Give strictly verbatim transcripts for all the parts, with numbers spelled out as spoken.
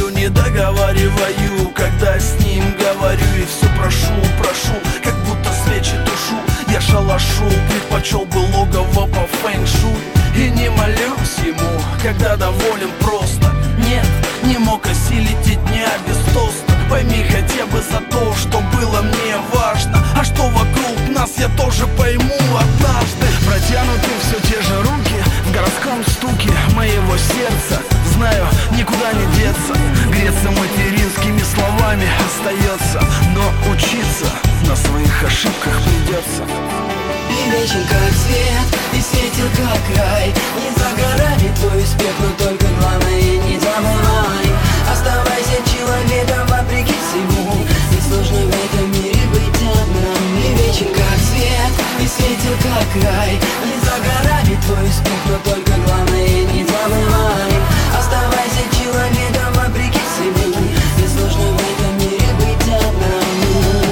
говорю, не договариваю, когда с ним говорю. И все прошу, прошу, как будто свечи тушу. Я шалашу, предпочел бы логово по фэнг-шуй. И не молюсь ему, когда доволен просто. Нет, не мог осилить и дня без тоста. Пойми хотя бы за то, что было мне важно. А что вокруг нас, я тоже пойму однажды. Протянуты все те же руки в городском стуке моего сердца. Знаю, никуда не деться, греться материнскими словами остается. Но учиться на своих ошибках придется. И вечен как свет, и светил как рай. Не за горами твой успех, но только главное не забывай. Оставайся человеком вопреки всему. Несложно в этом мире быть одним. И вечен как свет, и светил как рай. Не за горами твой успех, но только главное не забывай. Оставайся человеком вопреки всему. Несложно в этом мире быть одному.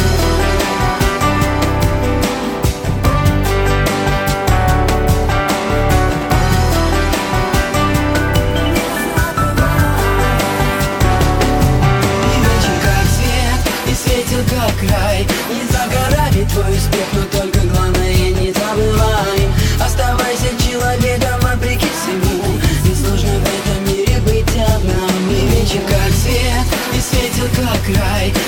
Светил как рай. Не за горами твой успех, но только главное не забывай. Оставайся человеком вопреки всему. Несложно в этом мире быть одним. И вечен как свет, и светил как рай.